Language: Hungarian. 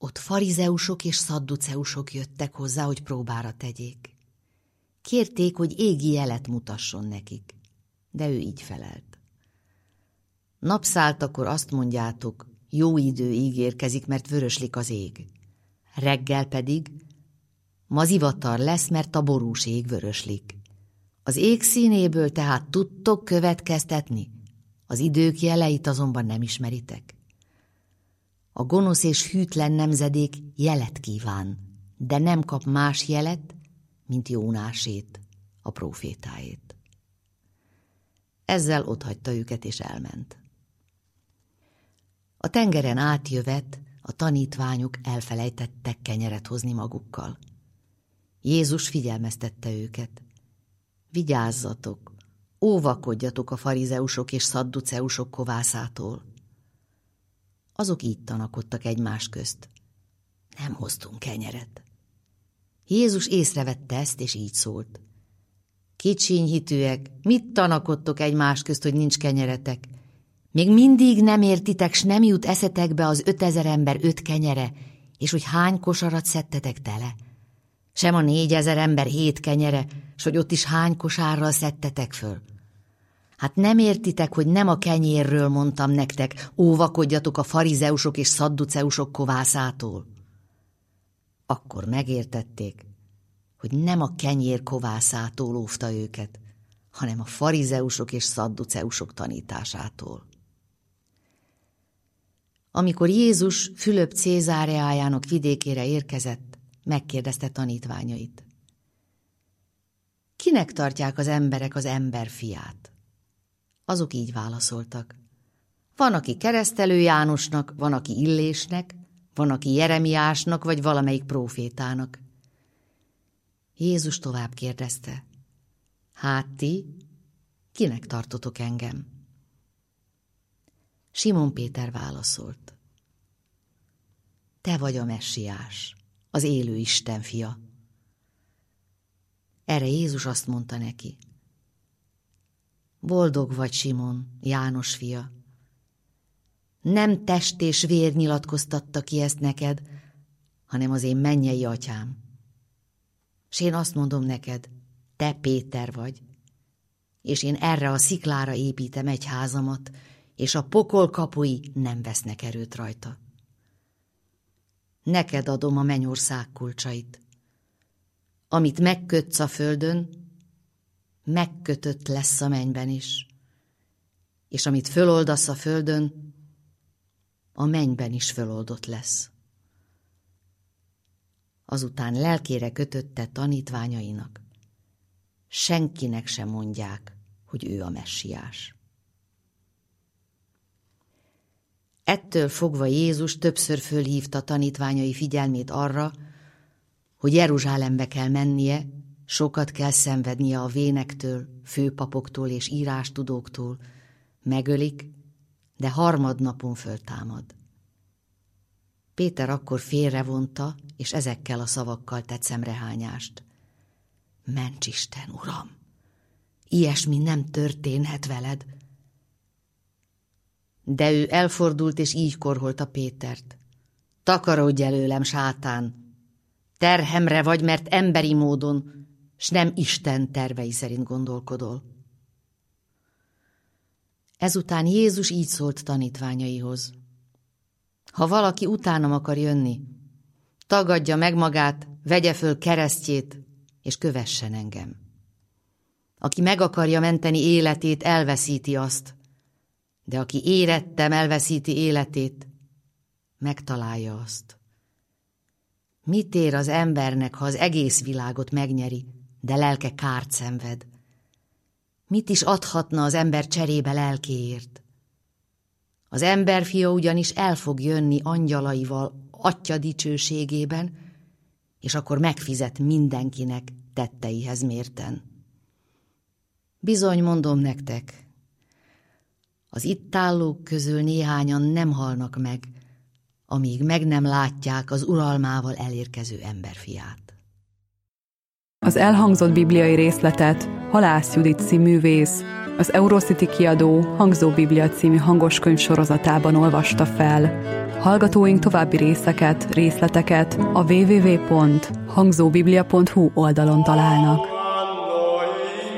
Ott farizeusok és szadduceusok jöttek hozzá, hogy próbára tegyék. Kérték, hogy égi jelet mutasson nekik, de ő így felelt. Napszáltakor azt mondjátok, jó idő ígérkezik, mert vöröslik az ég. Reggel pedig ma zivatar lesz, mert a borús ég vöröslik. Az ég színéből tehát tudtok következtetni, az idők jeleit azonban nem ismeritek. A gonosz és hűtlen nemzedék jelet kíván, de nem kap más jelet, mint Jónásét, a prófétáét. Ezzel otthagyta őket és elment. A tengeren átjövet a tanítványok elfelejtettek kenyeret hozni magukkal. Jézus figyelmeztette őket. Vigyázzatok, óvakodjatok a farizeusok és szadduceusok kovászától. Azok így tanakodtak egymás közt. Nem hoztunk kenyeret. Jézus észrevette ezt, és így szólt. Kicsinyhitűek, mit tanakodtok egymás közt, hogy nincs kenyeretek? Még mindig nem értitek, s nem jut eszetekbe az 5000 ember 5 kenyere, és hogy hány kosarat szedtetek tele? Sem a 4000 ember 7 kenyere, s hogy ott is hány kosárral szedtetek föl? Hát nem értitek, hogy nem a kenyérről mondtam nektek, óvakodjatok a farizeusok és szadduceusok kovászától. Akkor megértették, hogy nem a kenyér kovászától óvta őket, hanem a farizeusok és szadduceusok tanításától. Amikor Jézus Fülöp Cézáreájának vidékére érkezett, megkérdezte tanítványait. Kinek tartják az emberek az emberfiát? Azok így válaszoltak. Van, aki Keresztelő Jánosnak, van, aki Illésnek, van, aki Jeremiásnak, vagy valamelyik prófétának. Jézus tovább kérdezte. Hát ti, kinek tartotok engem? Simon Péter válaszolt. Te vagy a Messiás, az élő Isten fia. Erre Jézus azt mondta neki. Boldog vagy, Simon, János fia. Nem test és vér nyilatkoztatta ki ezt neked, hanem az én mennyei atyám. S én azt mondom neked, te Péter vagy, és én erre a sziklára építem egyházamat, és a pokol kapui nem vesznek erőt rajta. Neked adom a mennyország kulcsait. Amit megkötsz a földön, megkötött lesz a mennyben is, és amit föloldasz a földön, a mennyben is föloldott lesz. Azután lelkére kötötte tanítványainak. Senkinek sem mondják, hogy ő a Messiás. Ettől fogva Jézus többször fölhívta tanítványai figyelmét arra, hogy Jeruzsálembe kell mennie, sokat kell szenvednie a vénektől, főpapoktól és írástudóktól, megölik, de harmadnapon föltámad. Péter akkor félrevonta, és ezekkel a szavakkal tett szemrehányást. Ments Isten, Uram! Ilyesmi nem történhet veled. De ő elfordult, és így korholta Pétert. Takarodj előlem, sátán! Terhemre vagy, mert emberi módon, s nem Isten tervei szerint gondolkodol. Ezután Jézus így szólt tanítványaihoz. Ha valaki utánam akar jönni, tagadja meg magát, vegye föl keresztjét, és kövessen engem. Aki meg akarja menteni életét, elveszíti azt, de aki érettem elveszíti életét, megtalálja azt. Mit ér az embernek, ha az egész világot megnyeri, de lelke kárt szenved? Mit is adhatna az ember cserébe lelkéért? Az emberfia ugyanis el fog jönni angyalaival Atya dicsőségében, és akkor megfizet mindenkinek tetteihez mérten. Bizony mondom nektek, az itt állók közül néhányan nem halnak meg, amíg meg nem látják az uralmával elérkező emberfiát. Az elhangzott bibliai részletet Halász Judit színművész az Eurocity kiadó Hangzó Biblia című hangoskönyv sorozatában olvasta fel. Hallgatóink további részleteket a www.hangzóbiblia.hu oldalon találnak.